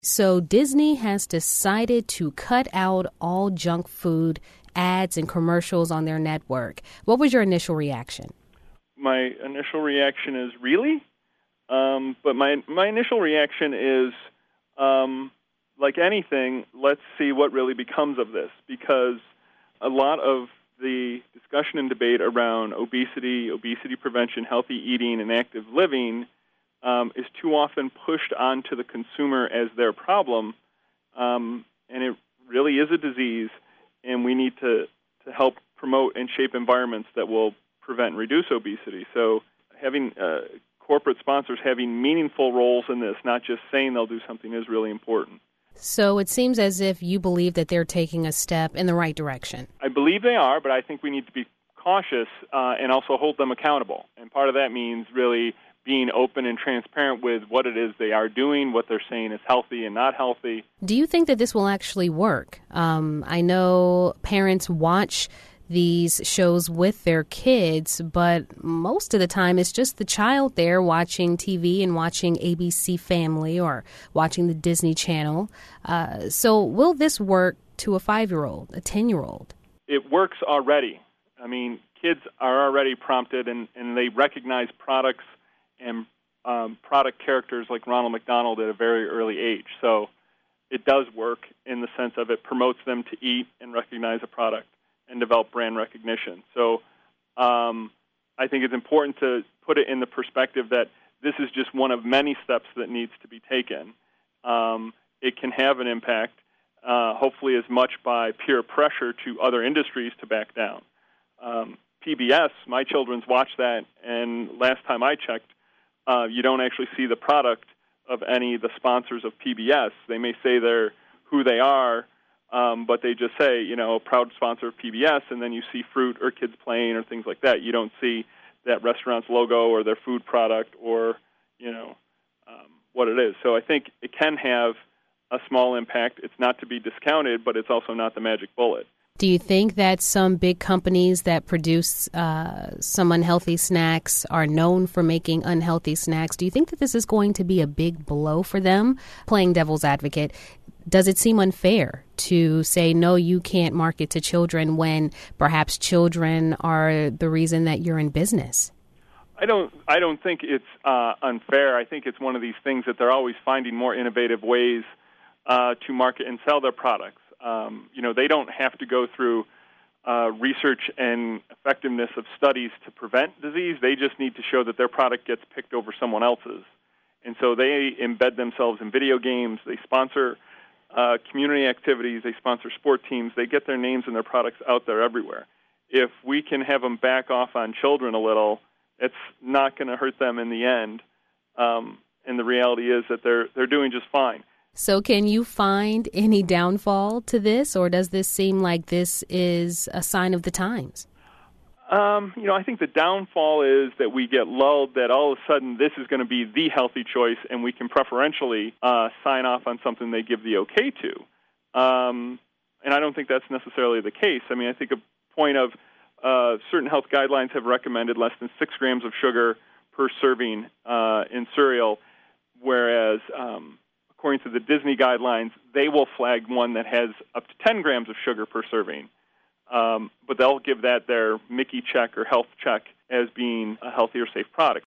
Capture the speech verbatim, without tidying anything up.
So Disney has decided to cut out all junk food ads and commercials on their network. What was your initial reaction? My initial reaction is, really? Um, but my my initial reaction is, um, like anything, let's see what really becomes of this, because a lot of the discussion and debate around obesity, obesity prevention, healthy eating, and active living um, is too often pushed onto the consumer as their problem, um, and it really is a disease, and we need to, to help promote and shape environments that will prevent and reduce obesity. So having uh, corporate sponsors having meaningful roles in this, not just saying they'll do something, is really important. So it seems as if you believe that they're taking a step in the right direction. I believe they are, but I think we need to be cautious uh, and also hold them accountable. And part of that means really being open and transparent with what it is they are doing, what they're saying is healthy and not healthy. Do you think that this will actually work? Um, I know parents watch these shows with their kids, but most of the time it's just the child there watching T V and watching A B C Family or watching the Disney Channel. Uh, so will this work to a five-year-old, a ten-year-old? It works already. I mean, kids are already prompted, and, and they recognize products and um, product characters like Ronald McDonald at a very early age. So it does work in the sense of it promotes them to eat and recognize a product and develop brand recognition. So um, I think it's important to put it in the perspective that this is just one of many steps that needs to be taken. Um, it can have an impact, uh, hopefully as much by peer pressure to other industries to back down. Um, P B S, my children's watch that, and last time I checked, uh, you don't actually see the product of any of the sponsors of P B S. They may say they're who they are, Um, but they just say, you know, proud sponsor of P B S, and then you see fruit or kids playing or things like that. You don't see that restaurant's logo or their food product or, you know, um, what it is. So I think it can have a small impact. It's not to be discounted, but it's also not the magic bullet. Do you think that some big companies that produce uh, some unhealthy snacks are known for making unhealthy snacks? Do you think that this is going to be a big blow for them? Playing devil's advocate, does it seem unfair to say, no, you can't market to children when perhaps children are the reason that you're in business? I don't I don't think it's uh, unfair. I think it's one of these things that they're always finding more innovative ways uh, to market and sell their products. Um, you know, they don't have to go through uh, research and effectiveness of studies to prevent disease. They just need to show that their product gets picked over someone else's. And so they embed themselves in video games. They sponsor Uh, community activities, they sponsor sport teams, they get their names and their products out there everywhere. If we can have them back off on children a little, it's not going to hurt them in the end. Um, and the reality is that they're they're doing just fine. So can you find any downfall to this, or does this seem like this is a sign of the times? Um, you know, I think the downfall is that we get lulled that all of a sudden this is going to be the healthy choice and we can preferentially uh, sign off on something they give the okay to. Um, and I don't think that's necessarily the case. I mean, I think a point of uh, certain health guidelines have recommended less than six grams of sugar per serving uh, in cereal, whereas um, according to the Disney guidelines, they will flag one that has up to ten grams of sugar per serving. Um, but they'll give that their Mickey check or health check as being a healthy or safe product.